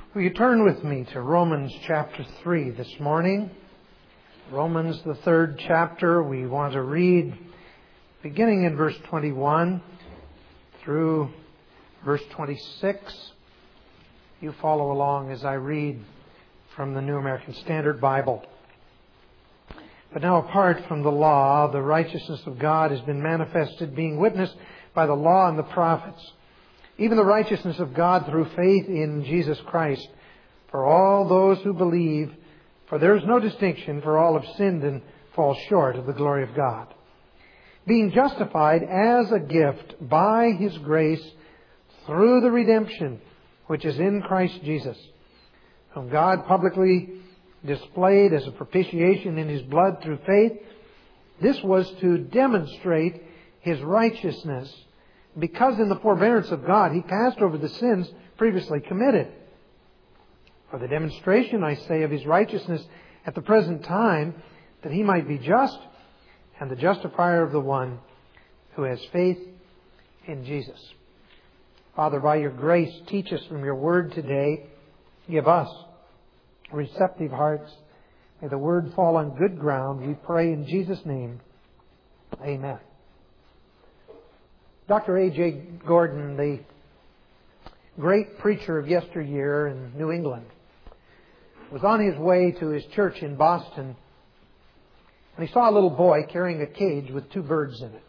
Will you turn with me to Romans chapter 3 this morning? Romans, the 3rd chapter. We want to read beginning in verse 21 through verse 26. You follow along as I read from the New American Standard Bible. But now, apart from the law, the righteousness of God has been manifested, being witnessed by the law and the prophets, even the righteousness of God through faith in Jesus Christ, for all those who believe. For there is no distinction, for all have sinned and fall short of the glory of God, being justified as a gift by His grace through the redemption which is in Christ Jesus, whom God publicly displayed as a propitiation in His blood through faith. This was to demonstrate His righteousness, because in the forbearance of God He passed over the sins previously committed. For the demonstration, I say, of His righteousness at the present time, that He might be just and the justifier of the one who has faith in Jesus. Father, by Your grace, teach us from Your Word today. Give us receptive hearts. May the Word fall on good ground. We pray in Jesus' name. Amen. Dr. A.J. Gordon, the great preacher of yesteryear in New England, was on his way to his church in Boston, and he saw a little boy carrying a cage with 2 birds in it.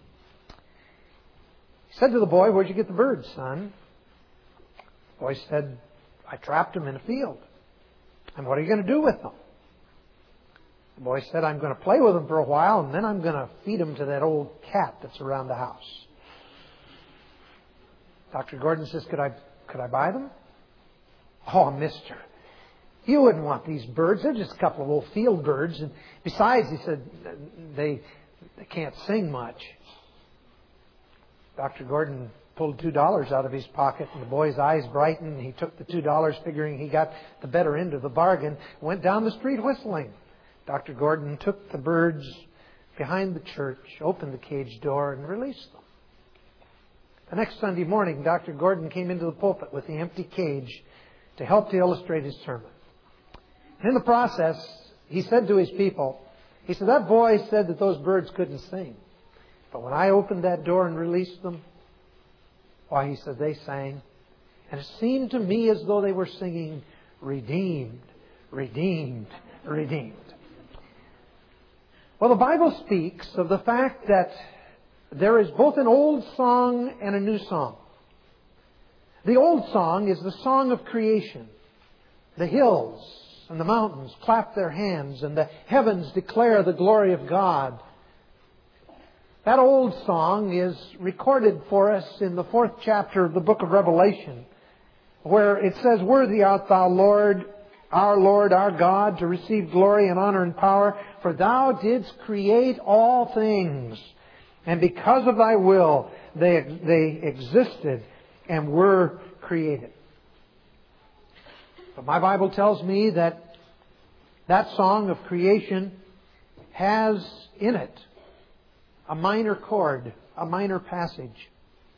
He said to the boy, "Where'd you get the birds, son?" The boy said, "I trapped them in a field." "And what are you going to do with them?" The boy said, "I'm going to play with them for a while, and then I'm going to feed them to that old cat that's around the house." Dr. Gordon says, Could I buy them?" "Oh, mister, you wouldn't want these birds. They're just a couple of old field birds. And besides," he said, they can't sing much." Dr. Gordon pulled $2 out of his pocket, and the boy's eyes brightened. He took the $2, figuring he got the better end of the bargain, went down the street whistling. Dr. Gordon took the birds behind the church, opened the cage door, and released them. The next Sunday morning, Dr. Gordon came into the pulpit with the empty cage to help to illustrate his sermon. And in the process, he said to his people, he said, "That boy said that those birds couldn't sing. But when I opened that door and released them, why," he said, "they sang. And it seemed to me as though they were singing, 'Redeemed, redeemed, redeemed.'" Well, the Bible speaks of the fact that there is both an old song and a new song. The old song is the song of creation. The hills and the mountains clap their hands, and the heavens declare the glory of God. That old song is recorded for us in the 4th chapter of the book of Revelation, where it says, "Worthy art Thou, Lord, our God, to receive glory and honor and power, for Thou didst create all things. And because of Thy will, they existed and were created." But my Bible tells me that song of creation has in it a minor chord, a minor passage.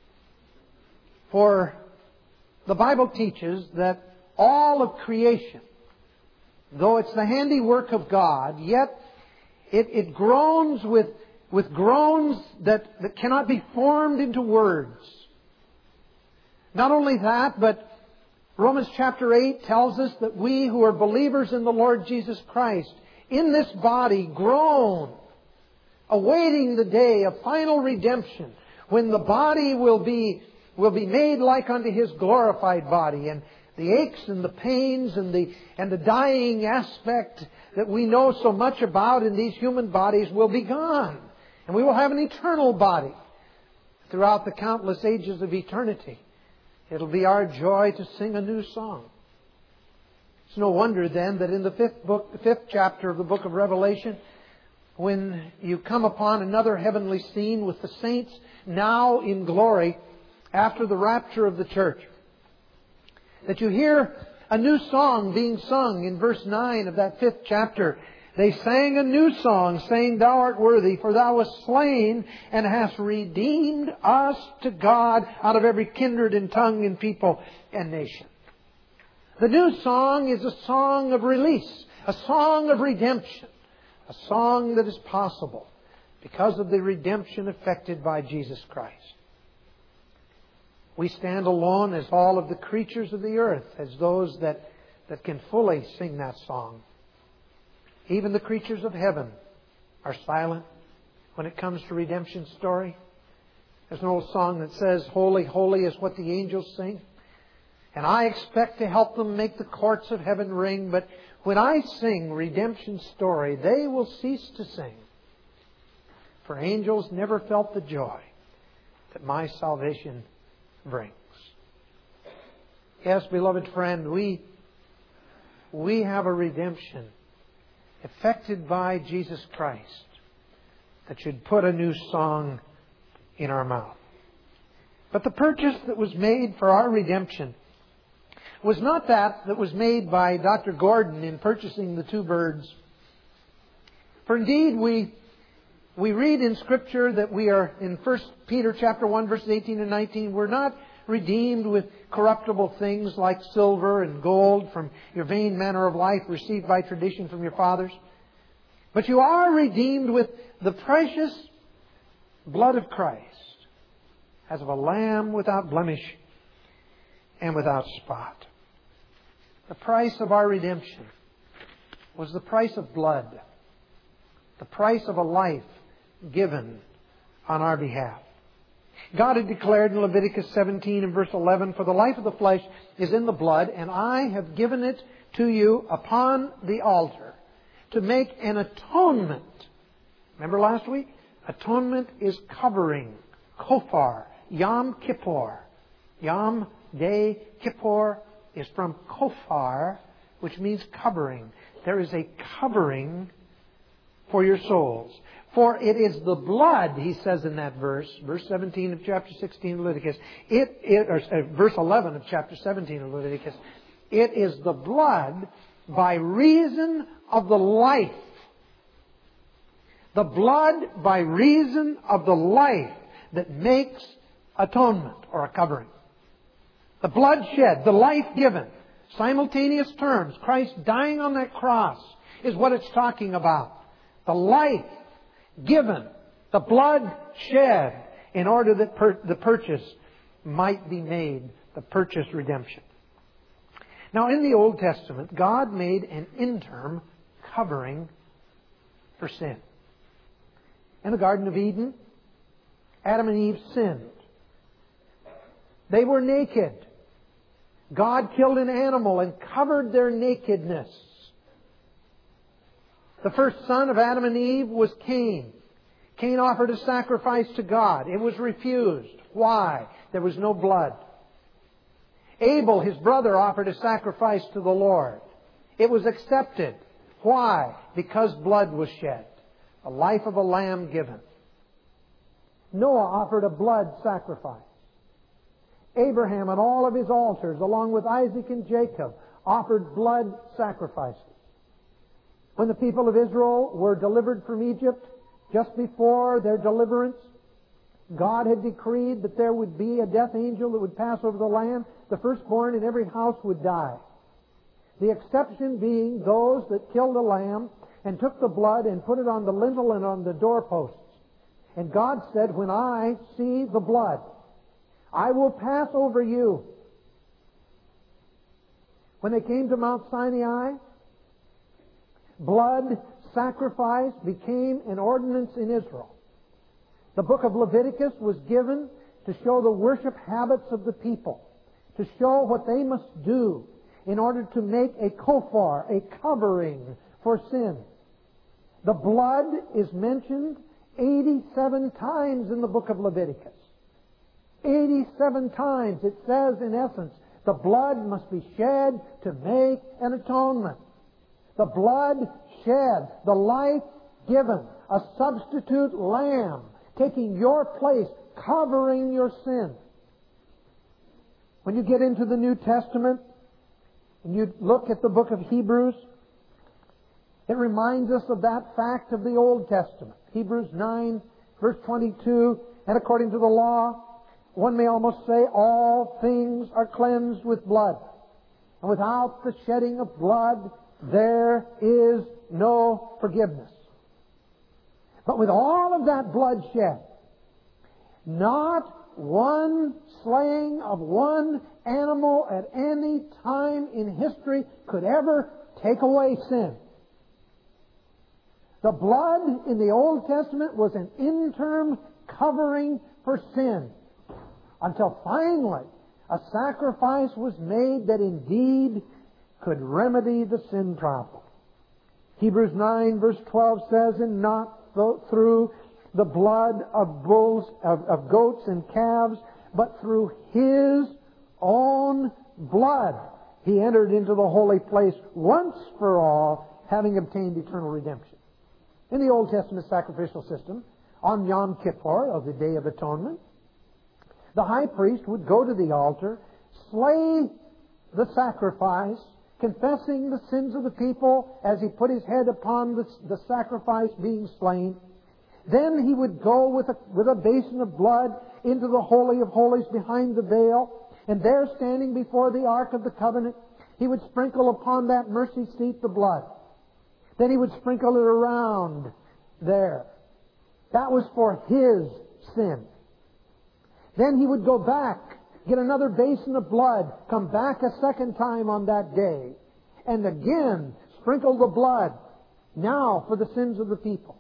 For the Bible teaches that all of creation, though it's the handiwork of God, yet it groans with groans that cannot be formed into words. Not only that, but Romans chapter 8 tells us that we who are believers in the Lord Jesus Christ, in this body, groan, awaiting the day of final redemption, when the body will be made like unto His glorified body, and the aches and the pains and the dying aspect that we know so much about in these human bodies will be gone. And we will have an eternal body throughout the countless ages of eternity. It'll be our joy to sing a new song. It's no wonder then that in the 5th chapter of the book of Revelation, when you come upon another heavenly scene with the saints now in glory after the rapture of the church, that you hear a new song being sung in verse 9 of that 5th chapter. They sang a new song, saying, "Thou art worthy, for Thou wast slain, and hast redeemed us to God out of every kindred and tongue and people and nation." The new song is a song of release, a song of redemption, a song that is possible because of the redemption effected by Jesus Christ. We stand alone as all of the creatures of the earth, as those that can fully sing that song. Even the creatures of heaven are silent when it comes to redemption story. There's an old song that says, "Holy, holy is what the angels sing. And I expect to help them make the courts of heaven ring. But when I sing redemption story, they will cease to sing. For angels never felt the joy that my salvation brings." Yes, beloved friend, we have a redemption effected by Jesus Christ that should put a new song in our mouth. But the purchase that was made for our redemption was not that was made by Dr. Gordon in purchasing the 2 birds. For indeed, we read in Scripture that we are, in 1 Peter chapter 1, verses 18 and 19, we're not redeemed with corruptible things like silver and gold from your vain manner of life received by tradition from your fathers. But you are redeemed with the precious blood of Christ, as of a lamb without blemish and without spot. The price of our redemption was the price of blood, the price of a life given on our behalf. God had declared in Leviticus 17 and verse 11, "For the life of the flesh is in the blood, and I have given it to you upon the altar to make an atonement." Remember last week? Atonement is covering. Kofar. Yom Kippur. Yom Day Kippur is from Kofar, which means covering. There is a covering for your souls. For it is the blood, he says in that verse 17 of chapter 16 of Leviticus, verse 11 of chapter 17 of Leviticus, it is the blood by reason of the life. The blood by reason of the life that makes atonement or a covering. The blood shed, the life given, simultaneous terms. Christ dying on that cross is what it's talking about. The life given, the blood shed, in order that the purchase might be made, the purchase redemption. Now, in the Old Testament, God made an interim covering for sin. In the Garden of Eden, Adam and Eve sinned. They were naked. God killed an animal and covered their nakedness. The first son of Adam and Eve was Cain. Cain offered a sacrifice to God. It was refused. Why? There was no blood. Abel, his brother, offered a sacrifice to the Lord. It was accepted. Why? Because blood was shed. The life of a lamb given. Noah offered a blood sacrifice. Abraham and all of his altars, along with Isaac and Jacob, offered blood sacrifices. When the people of Israel were delivered from Egypt, just before their deliverance, God had decreed that there would be a death angel that would pass over the land. The firstborn in every house would die. The exception being those that killed a lamb and took the blood and put it on the lintel and on the doorposts. And God said, "When I see the blood, I will pass over you." When they came to Mount Sinai, blood sacrifice became an ordinance in Israel. The book of Leviticus was given to show the worship habits of the people, to show what they must do in order to make a kofar, a covering for sin. The blood is mentioned 87 times in the book of Leviticus. 87 times it says, in essence, the blood must be shed to make an atonement. The blood shed, the life given, a substitute lamb, taking your place, covering your sin. When you get into the New Testament and you look at the book of Hebrews, it reminds us of that fact of the Old Testament. Hebrews 9, verse 22, and according to the law, one may almost say all things are cleansed with blood. And without the shedding of blood, there is no forgiveness. But with all of that blood shed, not one slaying of one animal at any time in history could ever take away sin. The blood in the Old Testament was an interim covering for sin, until finally a sacrifice was made that indeed could remedy the sin problem. Hebrews 9 verse 12 says, "And not through the blood of bulls, of goats and calves, but through His own blood He entered into the holy place once for all, having obtained eternal redemption." In the Old Testament sacrificial system, on Yom Kippur, of the Day of Atonement, the high priest would go to the altar, slay the sacrifice, confessing the sins of the people as he put his head upon the sacrifice being slain. Then he would go with a basin of blood into the Holy of Holies behind the veil, and there, standing before the Ark of the Covenant, he would sprinkle upon that mercy seat the blood. Then he would sprinkle it around there. That was for his sin. Then he would go back, get another basin of blood, come back a second time on that day, and again sprinkle the blood, now for the sins of the people.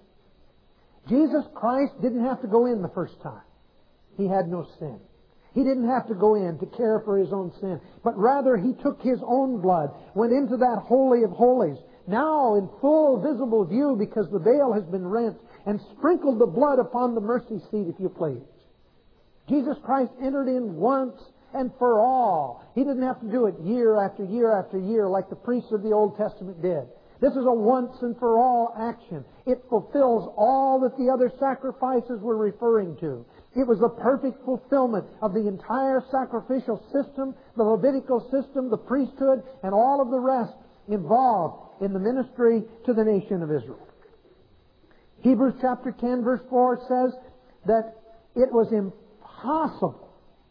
Jesus Christ didn't have to go in the first time. He had no sin. He didn't have to go in to care for His own sin, but rather He took His own blood, went into that Holy of Holies, now in full visible view because the veil has been rent, and sprinkled the blood upon the mercy seat, if you please. Jesus Christ entered in once and for all. He didn't have to do it year after year after year like the priests of the Old Testament did. This is a once and for all action. It fulfills all that the other sacrifices were referring to. It was the perfect fulfillment of the entire sacrificial system, the Levitical system, the priesthood, and all of the rest involved in the ministry to the nation of Israel. Hebrews chapter 10 verse 4 says that it was impossible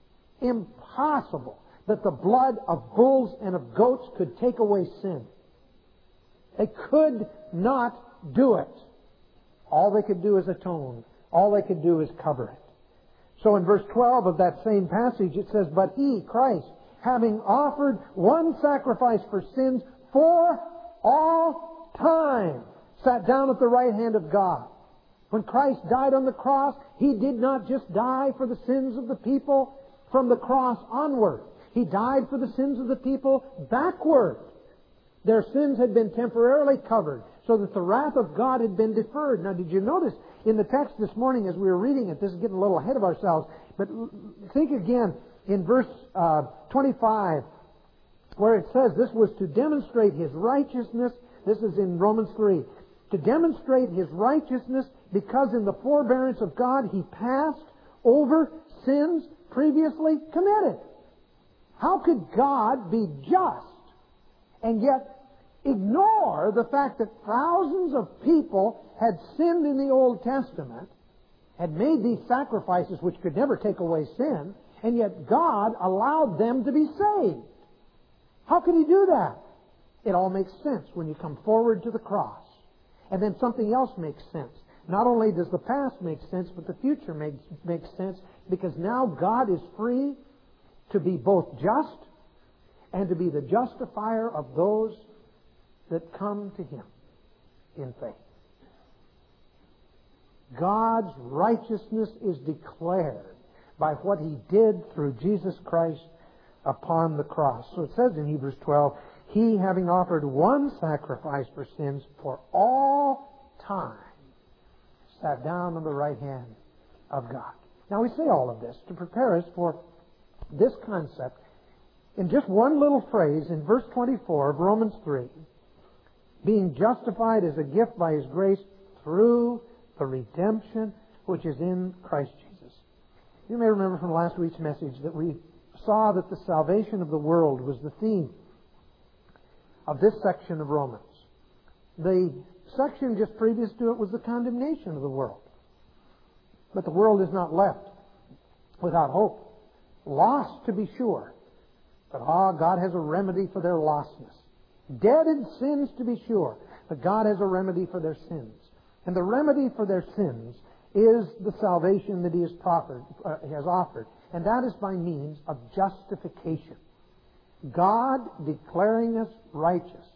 that the blood of bulls and of goats could take away sin. They could not do it. All they could do is atone. All they could do is cover it. So in verse 12 of that same passage it says, "But He, Christ, having offered one sacrifice for sins for all time, sat down at the right hand of God." When Christ died on the cross, He did not just die for the sins of the people from the cross onward. He died for the sins of the people backward. Their sins had been temporarily covered so that the wrath of God had been deferred. Now, did you notice in the text this morning as we were reading it, this is getting a little ahead of ourselves, but think again in verse 25 where it says this was to demonstrate His righteousness. This is in Romans 3. To demonstrate His righteousness because in the forbearance of God He passed over sins previously committed. How could God be just and yet ignore the fact that thousands of people had sinned in the Old Testament, had made these sacrifices which could never take away sin, and yet God allowed them to be saved? How could He do that? It all makes sense when you come forward to the cross. And then something else makes sense. Not only does the past make sense, but the future makes sense, because now God is free to be both just and to be the justifier of those that come to Him in faith. God's righteousness is declared by what He did through Jesus Christ upon the cross. So it says in Hebrews 12, He, having offered one sacrifice for sins for all time, sat down on the right hand of God. Now we say all of this to prepare us for this concept in just one little phrase in verse 24 of Romans 3. Being justified as a gift by His grace through the redemption which is in Christ Jesus. You may remember from last week's message that we saw that the salvation of the world was the theme of this section of Romans. The section just previous to it was the condemnation of the world. But the world is not left without hope. Lost, to be sure, But God has a remedy for their lostness. Dead in sins, to be sure, but God has a remedy for their sins. And the remedy for their sins is the salvation that He has offered. And that is by means of justification. God declaring us righteous.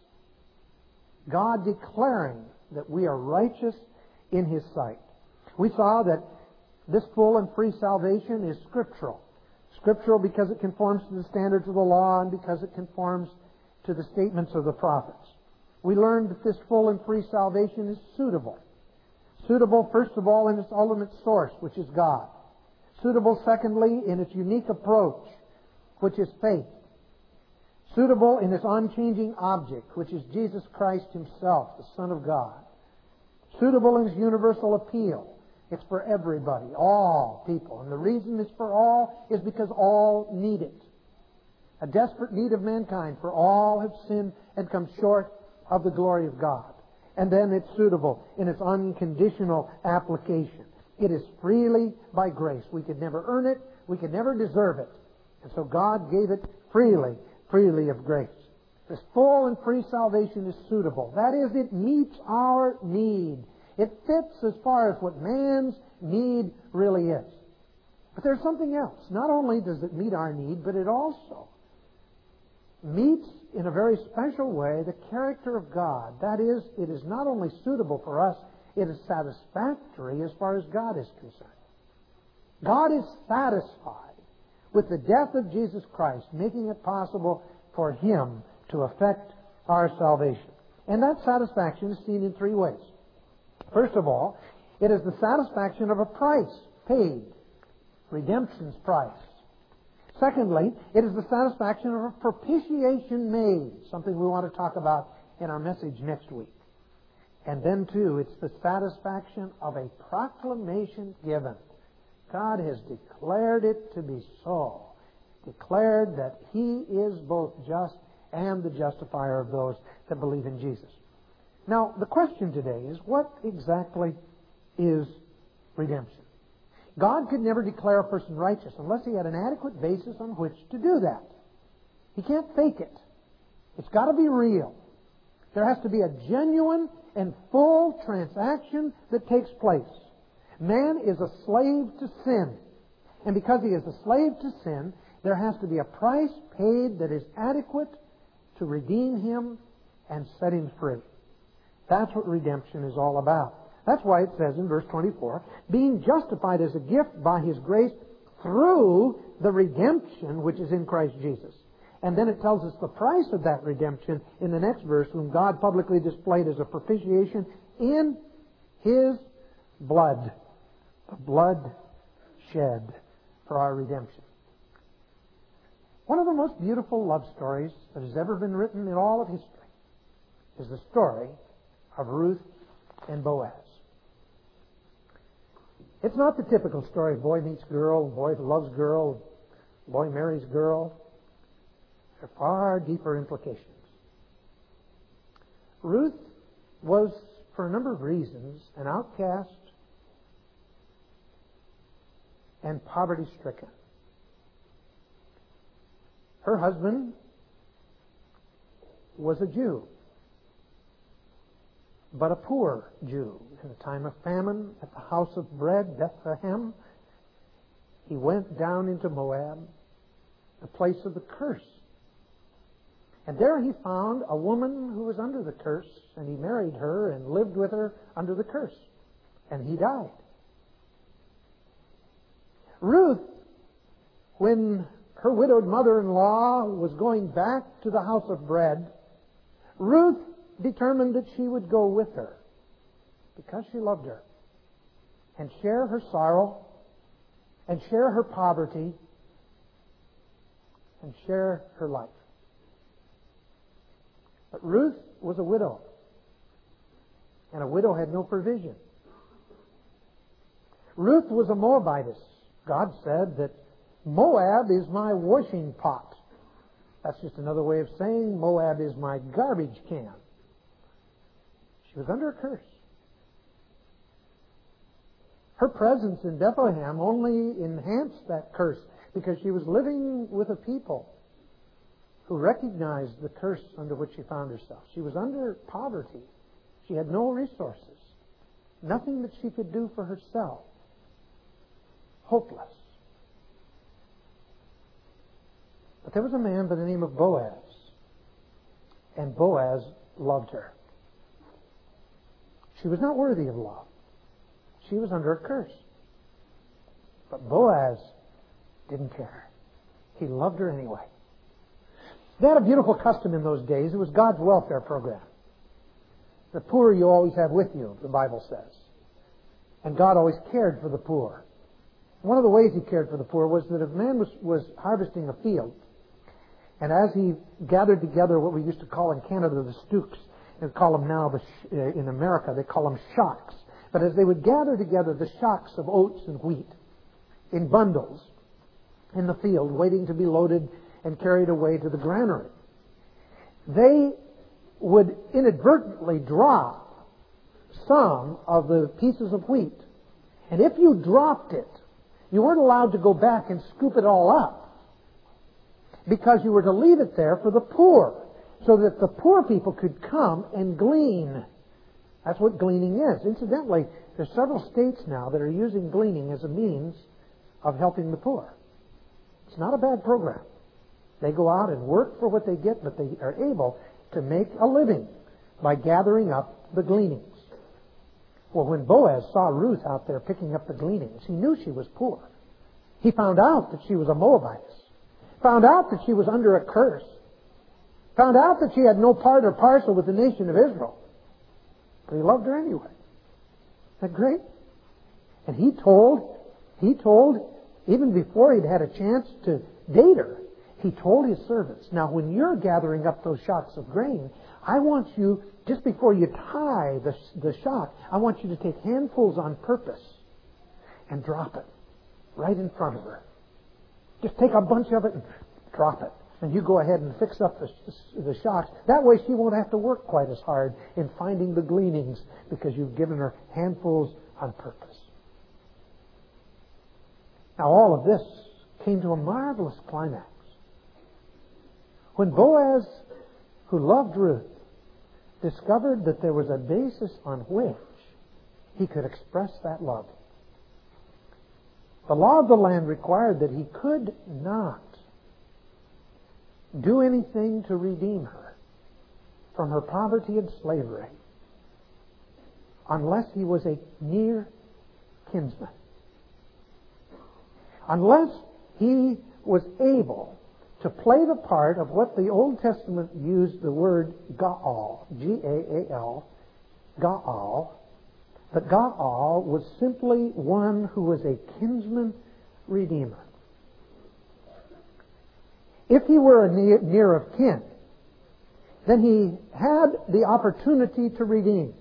God declaring that we are righteous in His sight. We saw that this full and free salvation is scriptural. Scriptural because it conforms to the standards of the law and because it conforms to the statements of the prophets. We learned that this full and free salvation is suitable. Suitable, first of all, in its ultimate source, which is God. Suitable, secondly, in its unique approach, which is faith. Suitable in its unchanging object, which is Jesus Christ Himself, the Son of God. Suitable in its universal appeal. It's for everybody, all people. And the reason it's for all is because all need it. A desperate need of mankind, for all have sinned and come short of the glory of God. And then it's suitable in its unconditional application. It is freely by grace. We could never earn it. We could never deserve it. And so God gave it freely of grace. This full and free salvation is suitable. That is, it meets our need. It fits as far as what man's need really is. But there's something else. Not only does it meet our need, but it also meets in a very special way the character of God. That is, it is not only suitable for us, it is satisfactory as far as God is concerned. God is satisfied with the death of Jesus Christ, making it possible for Him to effect our salvation. And that satisfaction is seen in three ways. First of all, it is the satisfaction of a price paid, redemption's price. Secondly, it is the satisfaction of a propitiation made, something we want to talk about in our message next week. And then, too, it's the satisfaction of a proclamation given. God has declared it to be so. Declared that He is both just and the justifier of those that believe in Jesus. Now, the question today is, what exactly is redemption? God could never declare a person righteous unless He had an adequate basis on which to do that. He can't fake it. It's got to be real. There has to be a genuine and full transaction that takes place. Man is a slave to sin. And because he is a slave to sin, there has to be a price paid that is adequate to redeem him and set him free. That's what redemption is all about. That's why it says in verse 24, being justified as a gift by His grace through the redemption which is in Christ Jesus. And then it tells us the price of that redemption in the next verse, whom God publicly displayed as a propitiation in His blood. The blood shed for our redemption. One of the most beautiful love stories that has ever been written in all of history is the story of Ruth and Boaz. It's not the typical story of boy meets girl, boy loves girl, boy marries girl. There are far deeper implications. Ruth was, for a number of reasons, an outcast and poverty-stricken. Her husband was a Jew, but a poor Jew. In a time of famine at the house of bread, Bethlehem, he went down into Moab, the place of the curse. And there he found a woman who was under the curse, and he married her and lived with her under the curse. And he died. Ruth, when her widowed mother-in-law was going back to the house of bread, Ruth determined that she would go with her because she loved her and share her sorrow and share her poverty and share her life. But Ruth was a widow, and a widow had no provision. Ruth was a Moabitess. God said that Moab is my washing pot. That's just another way of saying Moab is my garbage can. She was under a curse. Her presence in Bethlehem only enhanced that curse because she was living with a people who recognized the curse under which she found herself. She was under poverty. She had no resources. Nothing that she could do for herself. Hopeless. But there was a man by the name of Boaz. And Boaz loved her. She was not worthy of love. She was under a curse. But Boaz didn't care. He loved her anyway. They had a beautiful custom in those days. It was God's welfare program. The poor you always have with you, the Bible says. And God always cared for the poor. One of the ways He cared for the poor was that if a man was harvesting a field, and as he gathered together what we used to call in Canada the stooks, and call them now in America, they call them shocks. But as they would gather together the shocks of oats and wheat in bundles in the field, waiting to be loaded and carried away to the granary, they would inadvertently drop some of the pieces of wheat. And if you dropped it, you weren't allowed to go back and scoop it all up, because you were to leave it there for the poor, so that the poor people could come and glean. That's what gleaning is. Incidentally, there's several states now that are using gleaning as a means of helping the poor. It's not a bad program. They go out and work for what they get, but they are able to make a living by gathering up the gleanings. Well, when Boaz saw Ruth out there picking up the gleanings, he knew she was poor. He found out that she was a Moabitess. Found out that she was under a curse. Found out that she had no part or parcel with the nation of Israel. But he loved her anyway. Isn't that great? And he told, even before he'd had a chance to date her, he told his servants, now when you're gathering up those shocks of grain, I want you, just before you tie the shock, I want you to take handfuls on purpose and drop it right in front of her. Just take a bunch of it and drop it. And you go ahead and fix up the shocks. That way she won't have to work quite as hard in finding the gleanings, because you've given her handfuls on purpose. Now all of this came to a marvelous climax when Boaz, who loved Ruth, discovered that there was a basis on which he could express that love. The law of the land required that he could not do anything to redeem her from her poverty and slavery unless he was a near kinsman. Unless he was able to play the part of what the Old Testament used the word Gaal, G-A-A-L, Gaal. But Gaal was simply one who was a kinsman redeemer. If he were a near of kin, then he had the opportunity to redeem.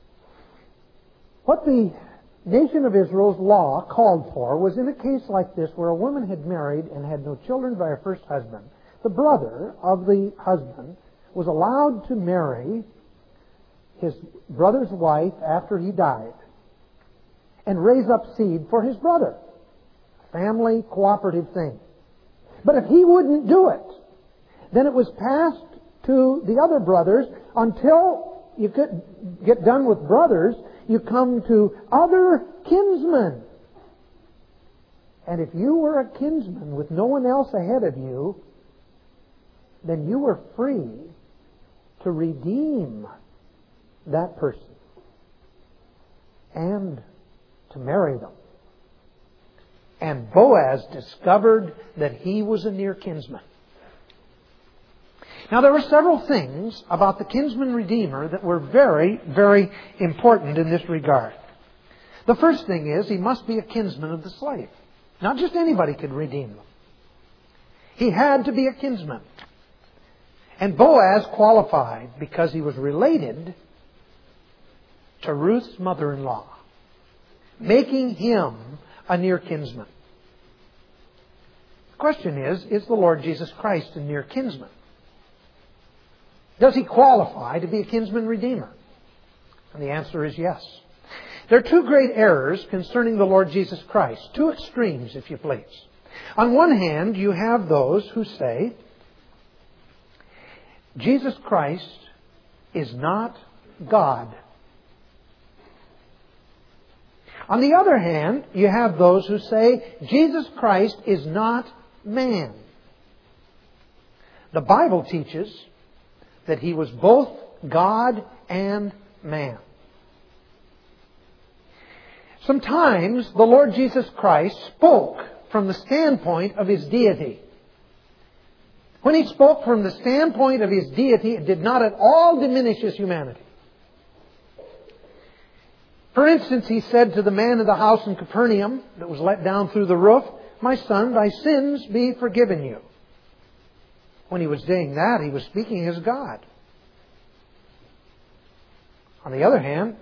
What the nation of Israel's law called for was, in a case like this where a woman had married and had no children by her first husband, the brother of the husband was allowed to marry his brother's wife after he died and raise up seed for his brother. Family cooperative thing. But if he wouldn't do it, then it was passed to the other brothers until you could get done with brothers. You come to other kinsmen. And if you were a kinsman with no one else ahead of you, then you were free to redeem that person and to marry them. And Boaz discovered that he was a near kinsman. Now, there were several things about the kinsman redeemer that were very, very important in this regard. The first thing is he must be a kinsman of the slave. Not just anybody could redeem them. He had to be a kinsman. And Boaz qualified because he was related to Ruth's mother-in-law, making him a near kinsman. The question is the Lord Jesus Christ a near kinsman? Does he qualify to be a kinsman redeemer? And the answer is yes. There are two great errors concerning the Lord Jesus Christ. Two extremes, if you please. On one hand, you have those who say Jesus Christ is not God. On the other hand, you have those who say Jesus Christ is not man. The Bible teaches that He was both God and man. Sometimes the Lord Jesus Christ spoke from the standpoint of His deity. When He spoke from the standpoint of His deity, it did not at all diminish His humanity. For instance, He said to the man of the house in Capernaum that was let down through the roof, "My son, thy sins be forgiven you." When He was saying that, He was speaking as God. On the other hand,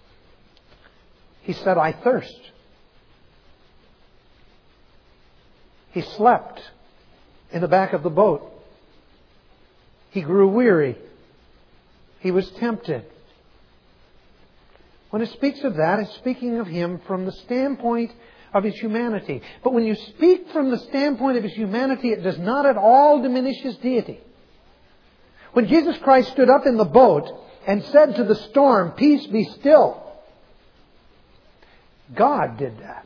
He said, "I thirst." He slept in the back of the boat. He grew weary. He was tempted. When it speaks of that, it's speaking of Him from the standpoint of His humanity. But when you speak from the standpoint of His humanity, it does not at all diminish His deity. When Jesus Christ stood up in the boat and said to the storm, "Peace, be still," God did that.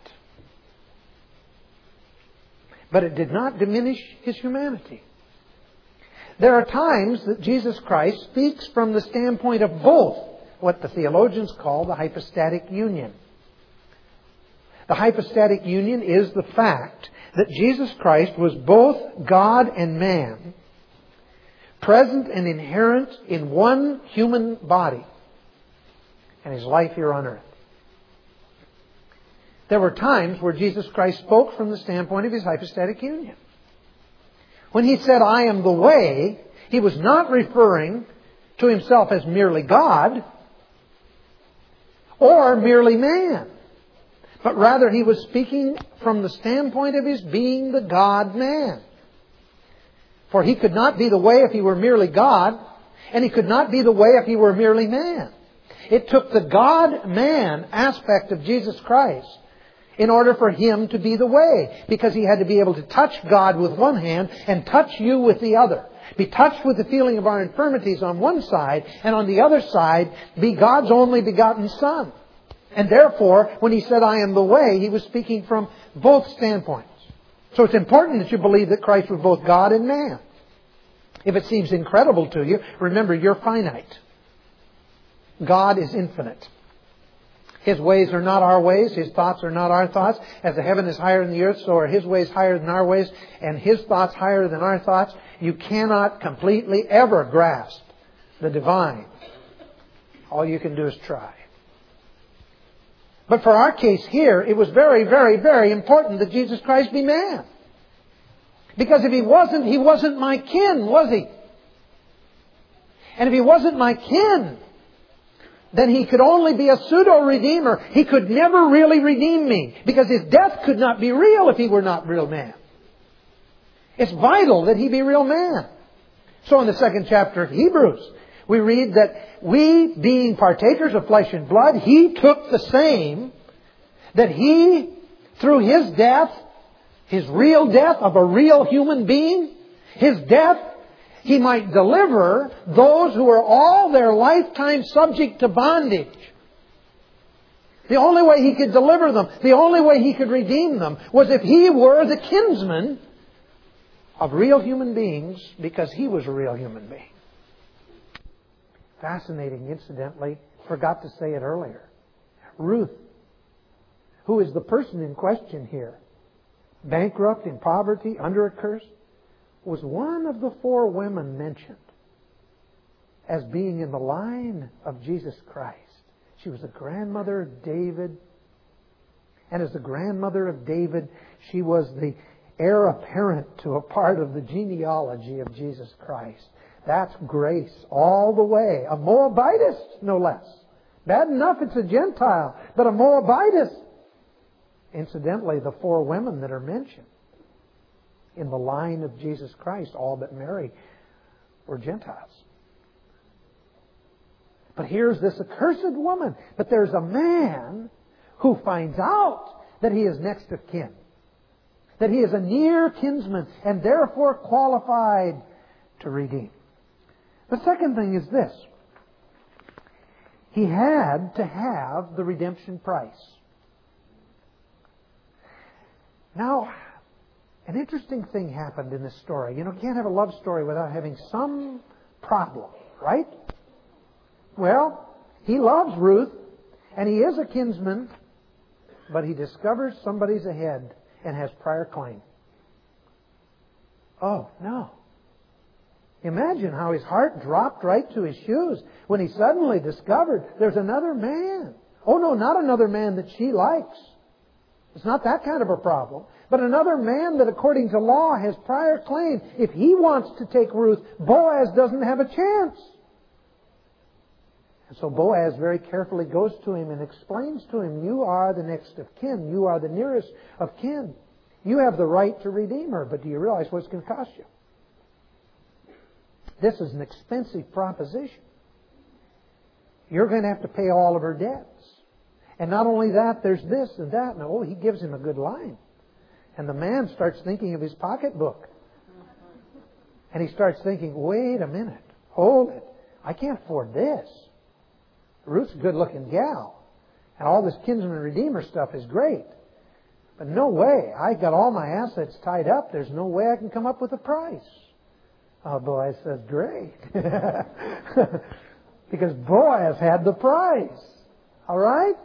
But it did not diminish His humanity. There are times that Jesus Christ speaks from the standpoint of both, what the theologians call the hypostatic union. The hypostatic union is the fact that Jesus Christ was both God and man, present and inherent in one human body, and His life here on earth. There were times where Jesus Christ spoke from the standpoint of His hypostatic union. When He said, "I am the way," He was not referring to Himself as merely God or merely man, but rather He was speaking from the standpoint of His being the God-man. For He could not be the way if He were merely God, and He could not be the way if He were merely man. It took the God-man aspect of Jesus Christ in order for Him to be the way, because He had to be able to touch God with one hand and touch you with the other. Be touched with the feeling of our infirmities on one side, and on the other side, be God's only begotten Son. And therefore, when He said, "I am the way," He was speaking from both standpoints. So it's important that you believe that Christ was both God and man. If it seems incredible to you, remember, you're finite. God is infinite. His ways are not our ways. His thoughts are not our thoughts. As the heaven is higher than the earth, so are His ways higher than our ways, and His thoughts higher than our thoughts. You cannot completely ever grasp the divine. All you can do is try. But for our case here, it was very, very, very important that Jesus Christ be man. Because if He wasn't my kin, was He? And if He wasn't my kin, then He could only be a pseudo-redeemer. He could never really redeem me, because His death could not be real if He were not real man. It's vital that He be real man. So in the 2nd chapter of Hebrews, we read that we, being partakers of flesh and blood, He took the same, that He, through His death, His real death of a real human being, His death, He might deliver those who are all their lifetime subject to bondage. The only way He could deliver them, the only way He could redeem them, was if He were the kinsman of real human beings, because He was a real human being. Fascinating, incidentally, forgot to say it earlier. Ruth, who is the person in question here, bankrupt, in poverty, under a curse, was one of the 4 women mentioned as being in the line of Jesus Christ. She was the grandmother of David. And as the grandmother of David, she was the heir apparent to a part of the genealogy of Jesus Christ. That's grace all the way. A Moabitess, no less. Bad enough it's a Gentile, but a Moabitess. Incidentally, the 4 women that are mentioned in the line of Jesus Christ, all but Mary, were Gentiles. But here's this accursed woman. But there's a man who finds out that he is next of kin, that he is a near kinsman, and therefore qualified to redeem. The second thing is this. He had to have the redemption price. Now, an interesting thing happened in this story. You can't have a love story without having some problem, right? Well, he loves Ruth, and he is a kinsman, but he discovers somebody's ahead and has prior claim. Oh, no. Imagine how his heart dropped right to his shoes when he suddenly discovered there's another man. Oh, no, not another man that she likes. It's not that kind of a problem. But another man that, according to law, has prior claim. If he wants to take Ruth, Boaz doesn't have a chance. And so Boaz very carefully goes to him and explains to him, you are the next of kin. You are the nearest of kin. You have the right to redeem her, but do you realize what it's going to cost you? This is an expensive proposition. You're going to have to pay all of her debts. And not only that, there's this and that. And he gives him a good line. And the man starts thinking of his pocketbook. And he starts thinking, wait a minute. Hold it. I can't afford this. Ruth's a good-looking gal. And all this kinsman redeemer stuff is great. But no way. I got all my assets tied up. There's no way I can come up with a price. Oh, Boaz says, great. Because Boaz had the price. All right?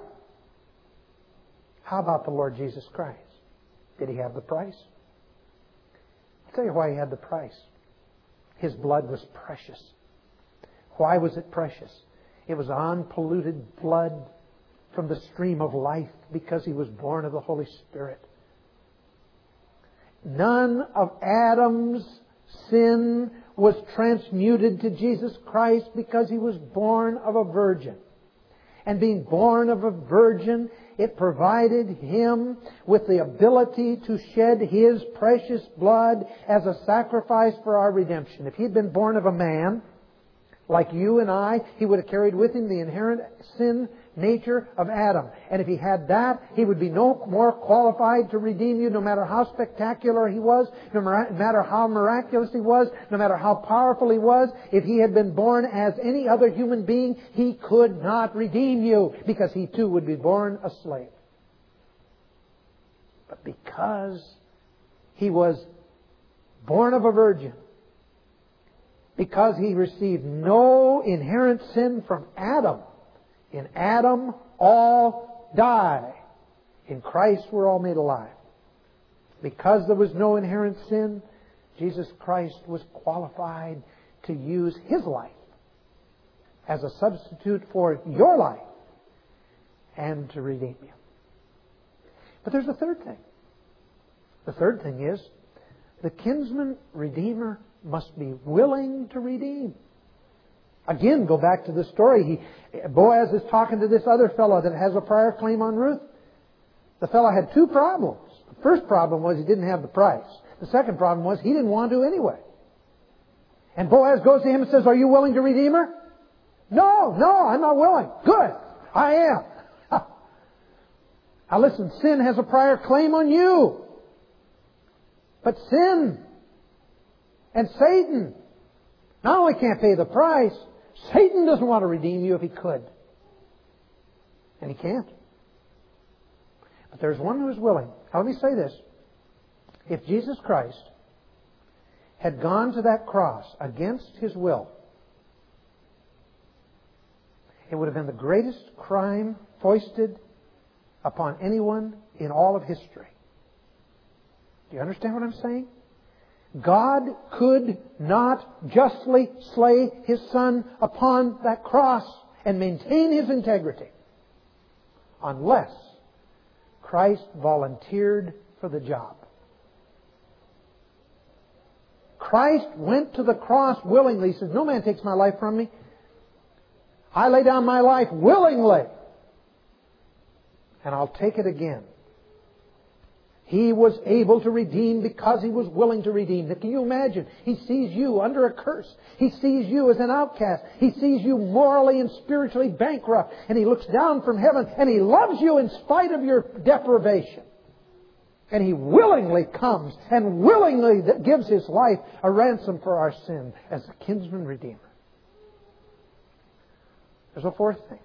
How about the Lord Jesus Christ? Did He have the price? I'll tell you why He had the price. His blood was precious. Why was it precious? It was unpolluted blood from the stream of life because He was born of the Holy Spirit. None of Adam's sin was transmuted to Jesus Christ because He was born of a virgin. And being born of a virgin, it provided Him with the ability to shed His precious blood as a sacrifice for our redemption. If He had been born of a man, like you and I, He would have carried with Him the inherent sin nature of Adam. And if He had that, He would be no more qualified to redeem you, no matter how spectacular He was, no matter how miraculous He was, no matter how powerful He was. If He had been born as any other human being, He could not redeem you, because He too would be born a slave. But because He was born of a virgin, because He received no inherent sin from Adam, in Adam all die. In Christ we're all made alive. Because there was no inherent sin, Jesus Christ was qualified to use His life as a substitute for your life and to redeem you. But there's a third thing. The third thing is the kinsman redeemer must be willing to redeem. Again, go back to the story. Boaz is talking to this other fellow that has a prior claim on Ruth. The fellow had two problems. The first problem was he didn't have the price. The second problem was he didn't want to anyway. And Boaz goes to him and says, are you willing to redeem her? No, I'm not willing. Good, I am. Now listen, sin has a prior claim on you. But sin and Satan not only can't pay the price, Satan doesn't want to redeem you if he could. And he can't. But there's one who is willing. Now let me say this. If Jesus Christ had gone to that cross against His will, it would have been the greatest crime foisted upon anyone in all of history. Do you understand what I'm saying? God could not justly slay His Son upon that cross and maintain His integrity unless Christ volunteered for the job. Christ went to the cross willingly. He says, no man takes my life from me. I lay down my life willingly, and I'll take it again. He was able to redeem because He was willing to redeem. Now, can you imagine? He sees you under a curse. He sees you as an outcast. He sees you morally and spiritually bankrupt. And He looks down from heaven and He loves you in spite of your deprivation. And He willingly comes and willingly gives His life a ransom for our sin as a kinsman redeemer. There's a fourth thing.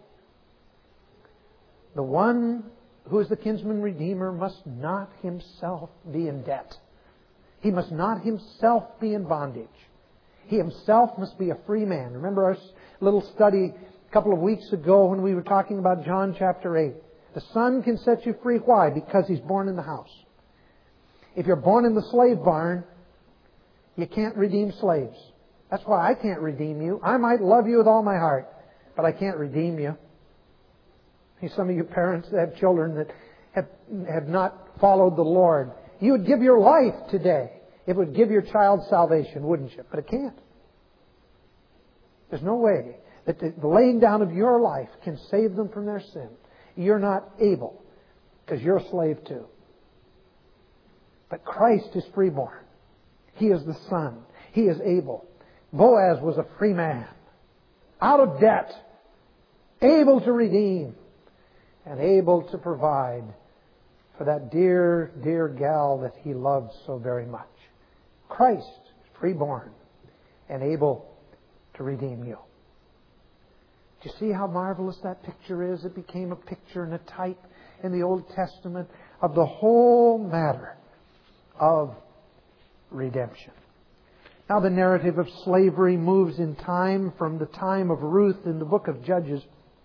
The one who is the kinsman redeemer must not himself be in debt. He must not himself be in bondage. He himself must be a free man. Remember our little study a couple of weeks ago when we were talking about John chapter 8. The Son can set you free. Why? Because He's born in the house. If you're born in the slave barn, you can't redeem slaves. That's why I can't redeem you. I might love you with all my heart, but I can't redeem you. Some of you parents that have children that have not followed the Lord, you would give your life today. It would give your child salvation, wouldn't you? But it can't. There's no way that the laying down of your life can save them from their sin. You're not able, because you're a slave too. But Christ is freeborn. He is the Son. He is able. Boaz was a free man, out of debt, able to redeem, and able to provide for that dear, dear gal that he loved so very much. Christ, freeborn, and able to redeem you. Do you see how marvelous that picture is? It became a picture and a type in the Old Testament of the whole matter of redemption. Now the narrative of slavery moves in time from the time of Ruth in the book of Judges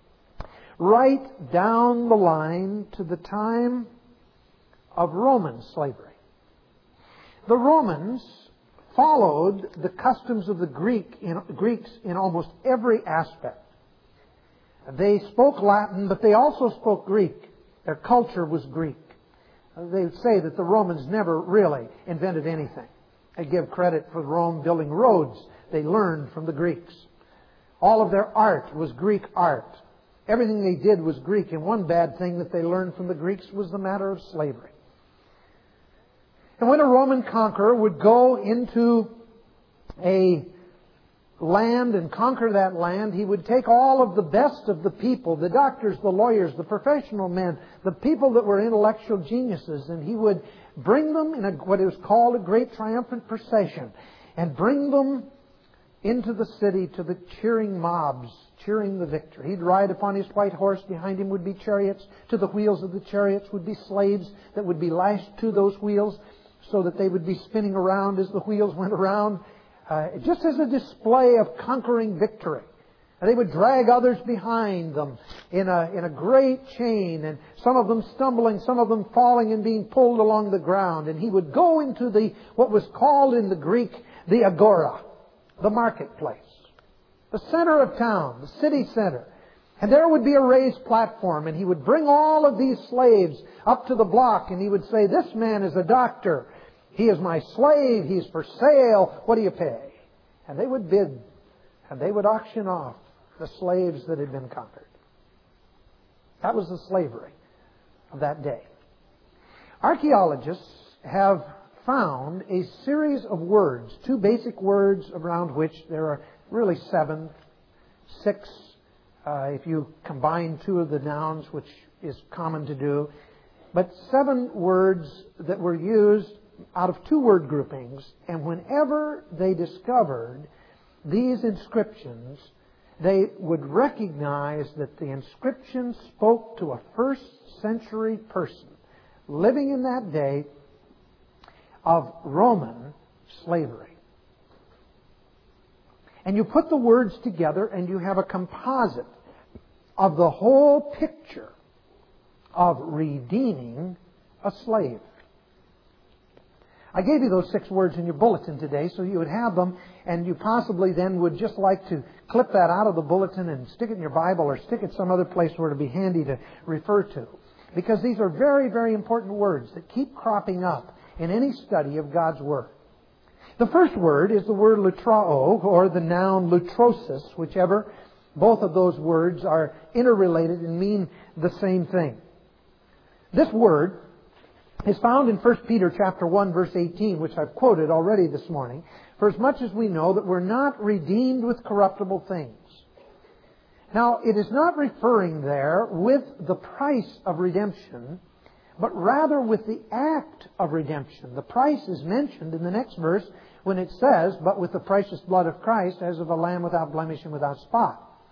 right down the line to the time of Roman slavery. The Romans followed the customs of the Greeks in almost every aspect. They spoke Latin, but they also spoke Greek. Their culture was Greek. They would say that the Romans never really invented anything. They give credit for Rome building roads they learned from the Greeks. All of their art was Greek art. Everything they did was Greek. And one bad thing that they learned from the Greeks was the matter of slavery. And when a Roman conqueror would go into a land and conquer that land, he would take all of the best of the people, the doctors, the lawyers, the professional men, the people that were intellectual geniuses, and he would bring them in what is called a great triumphant procession, and bring them into the city to the cheering mobs, cheering the victor. He'd ride upon his white horse. Behind him would be chariots. To the wheels of the chariots would be slaves that would be lashed to those wheels so that they would be spinning around as the wheels went around, just as a display of conquering victory. And they would drag others behind them in a great chain, and some of them stumbling, some of them falling and being pulled along the ground. And he would go into what was called in the Greek the agora, the marketplace, the center of town, the city center. And there would be a raised platform, and he would bring all of these slaves up to the block, and he would say, "This man is a doctor. He is my slave. He's for sale. What do you pay?" And they would bid, and they would auction off the slaves that had been conquered. That was the slavery of that day. Archaeologists have found a series of words, two basic words around which there are really six, if you combine two of the nouns, which is common to do, but 7 words that were used out of 2 word groupings. And whenever they discovered these inscriptions, they would recognize that the inscription spoke to a first century person living in that day of Roman slavery. And you put the words together and you have a composite of the whole picture of redeeming a slave. I gave you those 6 words in your bulletin today so you would have them, and you possibly then would just like to clip that out of the bulletin and stick it in your Bible or stick it some other place where it would be handy to refer to. Because these are very, very important words that keep cropping up in any study of God's Word. The first word is the word lutrao, or the noun lutrosis, whichever. Both of those words are interrelated and mean the same thing. This word is found in 1 Peter chapter 1, verse 18, which I've quoted already this morning. For as much as we know that we're not redeemed with corruptible things. Now, it is not referring there with the price of redemption, but rather with the act of redemption. The price is mentioned in the next verse when it says, "But with the precious blood of Christ, as of a lamb without blemish and without spot."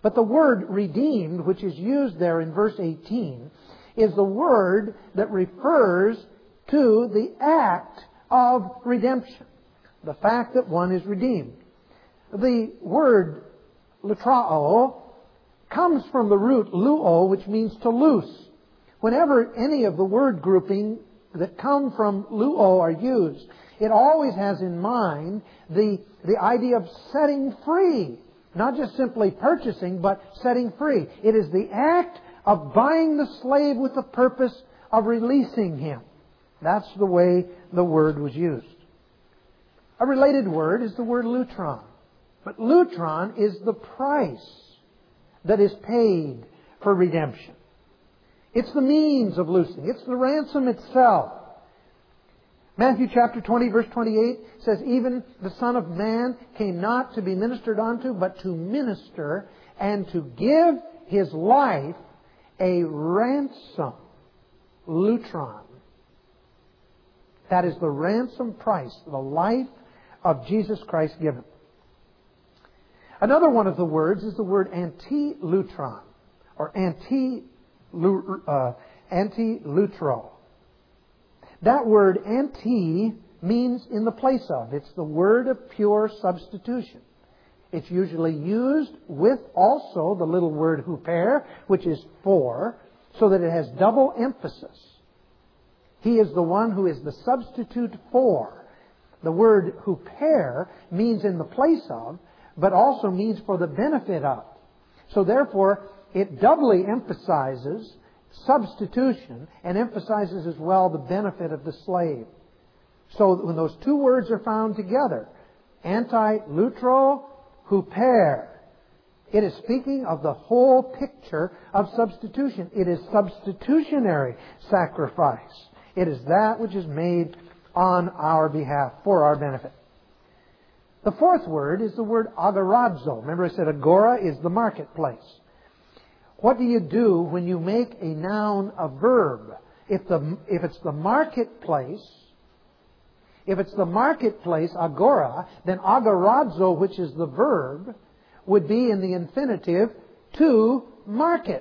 But the word redeemed, which is used there in verse 18, is the word that refers to the act of redemption. The fact that one is redeemed. The word lutrao comes from the root luo, which means to loose. Whenever any of the word grouping that come from luo are used, it always has in mind the idea of setting free. Not just simply purchasing, but setting free. It is the act of buying the slave with the purpose of releasing him. That's the way the word was used. A related word is the word lutron. But lutron is the price that is paid for redemption. It's the means of loosing. It's the ransom itself. Matthew chapter 20 verse 28 says, even the Son of Man came not to be ministered unto, but to minister and to give His life a ransom. Lutron. That is the ransom price, the life of Jesus Christ given. Another one of the words is the word anti-lutron, or anti-lutro. That word anti means in the place of. It's the word of pure substitution. It's usually used with also the little word huper, which is for, so that it has double emphasis. He is the one who is the substitute for. The word huper means in the place of, but also means for the benefit of. So therefore, it doubly emphasizes substitution and emphasizes as well the benefit of the slave. So when those two words are found together, anti-lutro, huper, it is speaking of the whole picture of substitution. It is substitutionary sacrifice. It is that which is made on our behalf, for our benefit. The fourth word is the word agorazo. Remember I said agora is the marketplace. What do you do when you make a noun a verb? If it's the marketplace, agora, then agorazo, which is the verb, would be in the infinitive to market.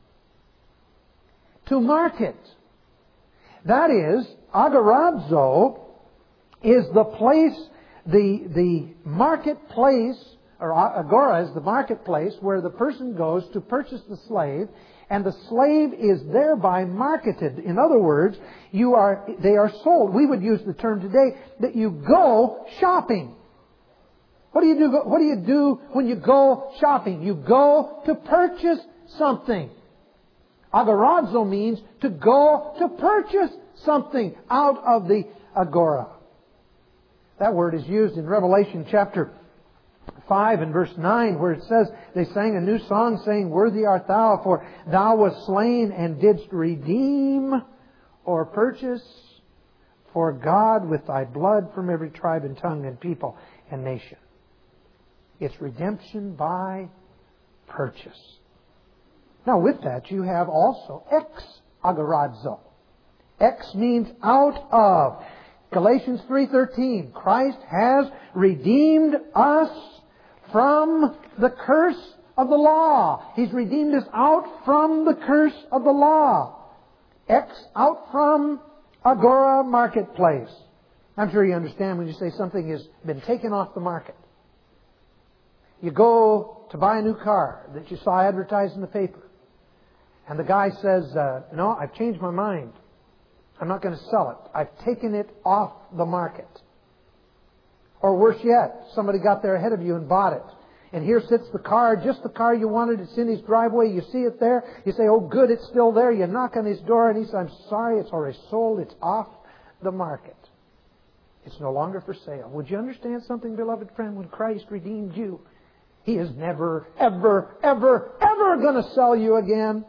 To market. That is, agorazo is the place, the marketplace, or agora is the marketplace where the person goes to purchase the slave, and the slave is thereby marketed. In other words, they are sold. We would use the term today that you go shopping. What do you do? What do you do when you go shopping? You go to purchase something. Agorazo means to go to purchase something out of the agora. That word is used in Revelation chapter 5 and verse 9, where it says, they sang a new song saying, worthy art thou, for thou wast slain and didst redeem or purchase for God with thy blood from every tribe and tongue and people and nation. It's redemption by purchase. Now with that you have also ex agorazo. Ex means out of. Galatians 3:13, Christ has redeemed us from the curse of the law. He's redeemed us out from the curse of the law. Ex, out from agora, marketplace. I'm sure you understand when you say something has been taken off the market. You go to buy a new car that you saw advertised in the paper. And the guy says, no, I've changed my mind. I'm not going to sell it. I've taken it off the market. Or worse yet, somebody got there ahead of you and bought it. And here sits the car, just the car you wanted. It's in his driveway. You see it there. You say, oh good, it's still there. You knock on his door and he says, I'm sorry, it's already sold. It's off the market. It's no longer for sale. Would you understand something, beloved friend? When Christ redeemed you, He is never, ever, ever, ever going to sell you again.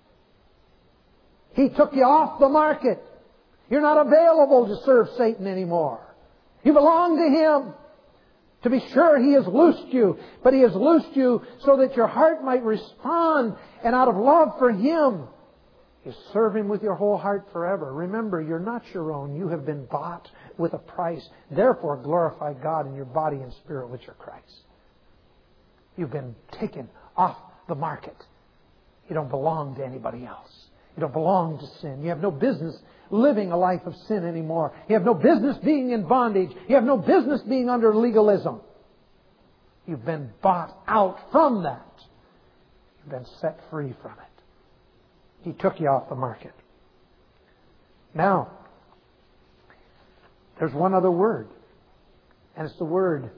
He took you off the market. You're not available to serve Satan anymore. You belong to Him. To be sure, He has loosed you. But He has loosed you so that your heart might respond. And out of love for Him, you serve Him with your whole heart forever. Remember, you're not your own. You have been bought with a price. Therefore, glorify God in your body and spirit, which are Christ. You've been taken off the market. You don't belong to anybody else. You don't belong to sin. You have no business living a life of sin anymore. You have no business being in bondage. You have no business being under legalism. You've been bought out from that. You've been set free from it. He took you off the market. Now, there's one other word. And it's the word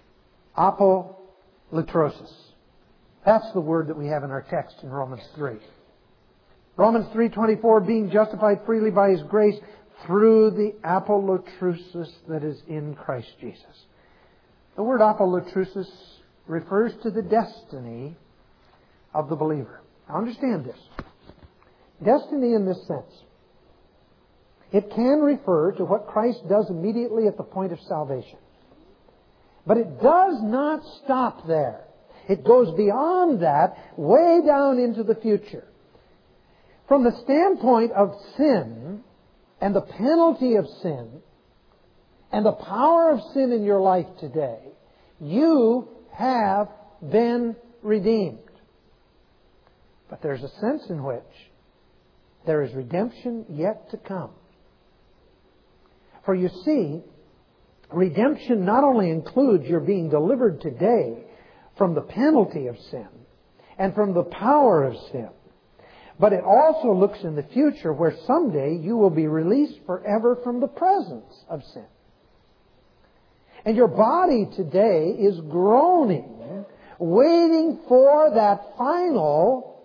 apolutrosis. That's the word that we have in our text in Romans 3. Romans 3:24, being justified freely by His grace through the apolutrosis that is in Christ Jesus. The word apolutrosis refers to the destiny of the believer. Now understand this. Destiny in this sense. It can refer to what Christ does immediately at the point of salvation. But it does not stop there. It goes beyond that, way down into the future. From the standpoint of sin and the penalty of sin and the power of sin in your life today, you have been redeemed. But there's a sense in which there is redemption yet to come. For you see, redemption not only includes your being delivered today from the penalty of sin and from the power of sin, but it also looks in the future where someday you will be released forever from the presence of sin. And your body today is groaning, waiting for that final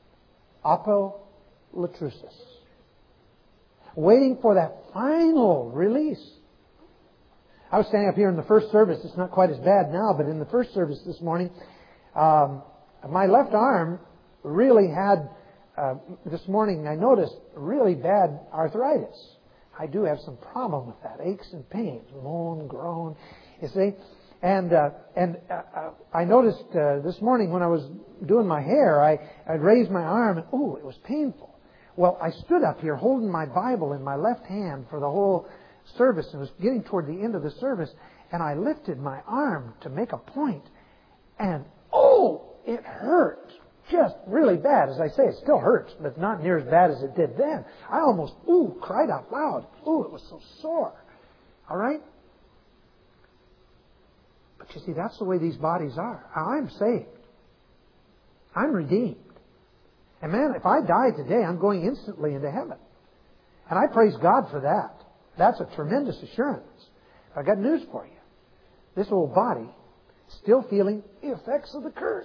apolutrosis. Waiting for that final release. I was standing up here in the first service. It's not quite as bad now, but in the first service this morning, my left arm really had, this morning I noticed really bad arthritis. I do have some problem with that. Aches and pains. Moan, groan, you see. And I noticed this morning when I was doing my hair, I raised my arm and, it was painful. Well, I stood up here holding my Bible in my left hand for the whole service, and it was getting toward the end of the service, and I lifted my arm to make a point, and it hurt just really bad. As I say, it still hurts, but not near as bad as it did then. I almost cried out loud. It was so sore. All right? But you see, that's the way these bodies are. I'm saved. I'm redeemed. And man, if I die today, I'm going instantly into heaven. And I praise God for that. That's a tremendous assurance. I've got news for you. This old body is still feeling the effects of the curse.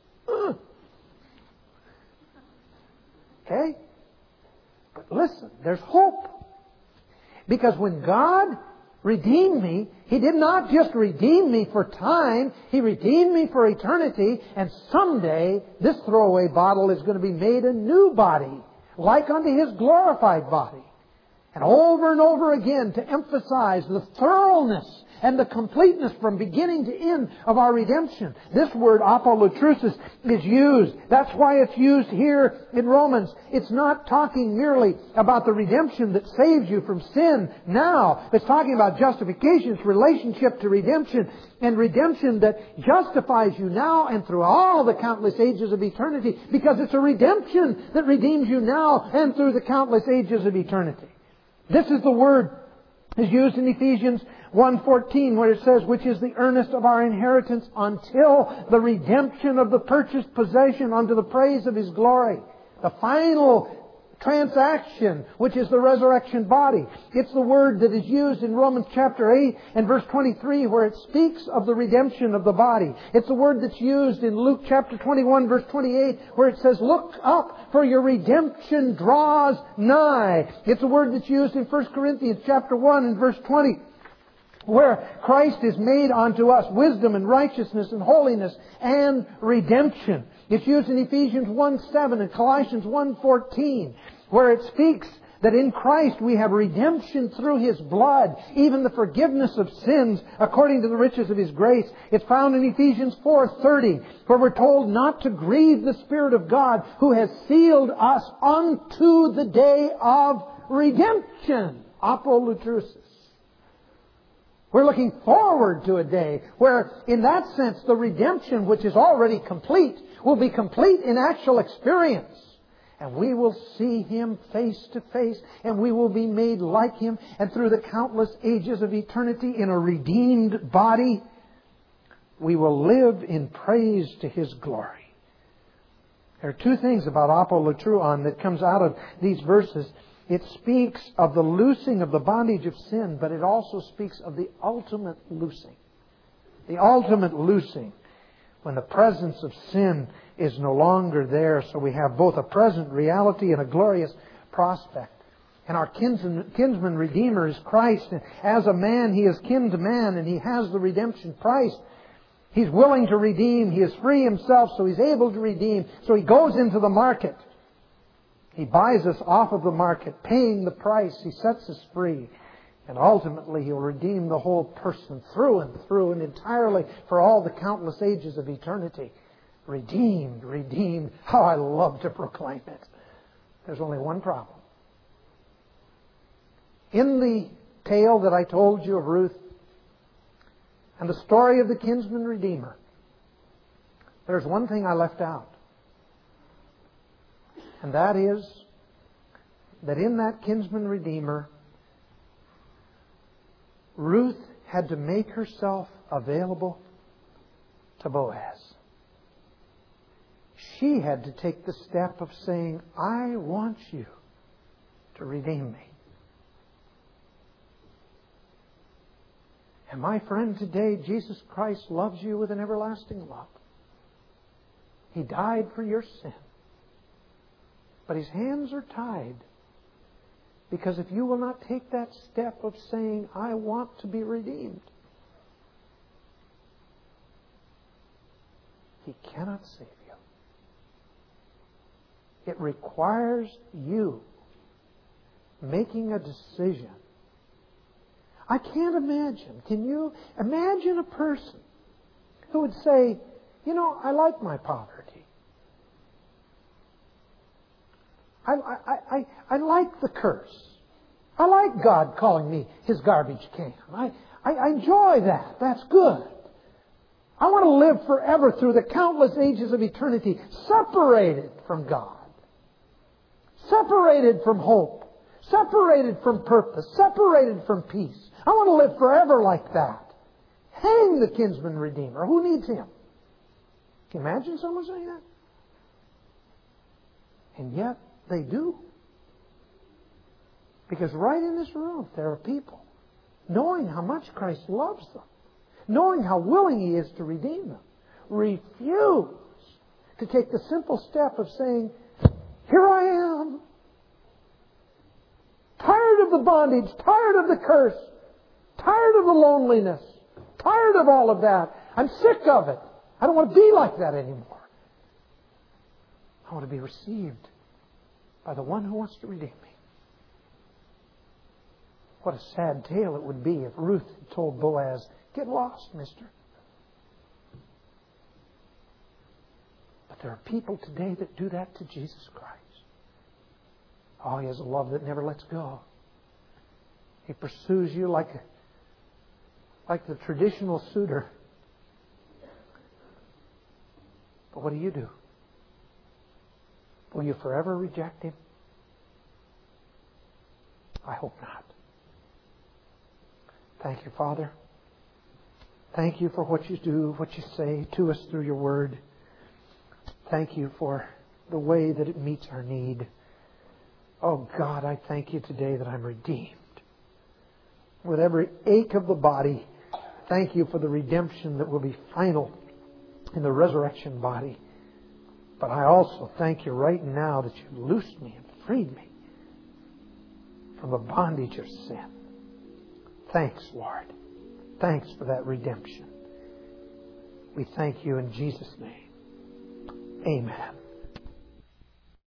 Okay? But listen, there's hope. Because when God redeemed me, He did not just redeem me for time. He redeemed me for eternity. And someday, this throwaway bottle is going to be made a new body, like unto His glorified body. And over again to emphasize the thoroughness and the completeness from beginning to end of our redemption. This word apolutrosis is used. That's why it's used here in Romans. It's not talking merely about the redemption that saves you from sin now. It's talking about justification, its relationship to redemption, and redemption that justifies you now and through all the countless ages of eternity, because it's a redemption that redeems you now and through the countless ages of eternity. This is the word is used in Ephesians 1:14, where it says, which is the earnest of our inheritance until the redemption of the purchased possession unto the praise of His glory. The final transaction, which is the resurrection body. It's the word that is used in Romans chapter 8 and verse 23, where it speaks of the redemption of the body. It's the word that's used in Luke chapter 21 verse 28, where it says, look up, for your redemption draws nigh. It's a word that's used in 1 Corinthians chapter 1 and verse 20, where Christ is made unto us wisdom and righteousness and holiness and redemption. It's used in Ephesians 1:7 and Colossians 1:14, where it speaks that in Christ we have redemption through His blood, even the forgiveness of sins according to the riches of His grace. It's found in Ephesians 4:30, where we're told not to grieve the Spirit of God, who has sealed us unto the day of redemption. Apolutrosis. We're looking forward to a day where, in that sense, the redemption which is already complete will be complete in actual experience. And we will see Him face to face, and we will be made like Him. And through the countless ages of eternity in a redeemed body, we will live in praise to His glory. There are two things about apolutroon that comes out of these verses. It speaks of the loosing of the bondage of sin, but it also speaks of the ultimate loosing. The ultimate loosing, when the presence of sin is no longer there. So we have both a present reality and a glorious prospect. And our kinsman redeemer is Christ. And as a man, He is kin to man, and He has the redemption price. He's willing to redeem. He is free Himself, so He's able to redeem. So He goes into the market. He buys us off of the market, paying the price. He sets us free. And ultimately, He'll redeem the whole person through and entirely for all the countless ages of eternity. Redeemed, redeemed. How I love to proclaim it. There's only one problem. In the tale that I told you of Ruth and the story of the kinsman redeemer, there's one thing I left out. And that is that in that kinsman redeemer, Ruth had to make herself available to Boaz. She had to take the step of saying, I want you to redeem me. And my friend, today, Jesus Christ loves you with an everlasting love. He died for your sin. But His hands are tied. Because if you will not take that step of saying, I want to be redeemed, He cannot save you. It requires you making a decision. I can't imagine. Can you imagine a person who would say, I like my poverty. I like the curse. I like God calling me His garbage can. I enjoy that. That's good. I want to live forever through the countless ages of eternity, separated from God. Separated from hope. Separated from purpose. Separated from peace. I want to live forever like that. Hang the kinsman redeemer. Who needs Him? Can you imagine someone saying that? And yet, they do. Because right in this room, there are people, knowing how much Christ loves them, knowing how willing He is to redeem them, refuse to take the simple step of saying, here I am. Tired of the bondage, tired of the curse, tired of the loneliness, tired of all of that. I'm sick of it. I don't want to be like that anymore. I want to be received by the one who wants to redeem me. What a sad tale it would be if Ruth told Boaz, get lost, mister. But there are people today that do that to Jesus Christ. Oh, He has a love that never lets go. He pursues you like the traditional suitor. But what do? Will you forever reject Him? I hope not. Thank you, Father. Thank you for what you do, what you say to us through your word. Thank you for the way that it meets our need. Oh God, I thank you today that I'm redeemed. With every ache of the body, thank you for the redemption that will be final in the resurrection body. But I also thank you right now that you loosed me and freed me from the bondage of sin. Thanks, Lord. Thanks for that redemption. We thank you in Jesus' name. Amen.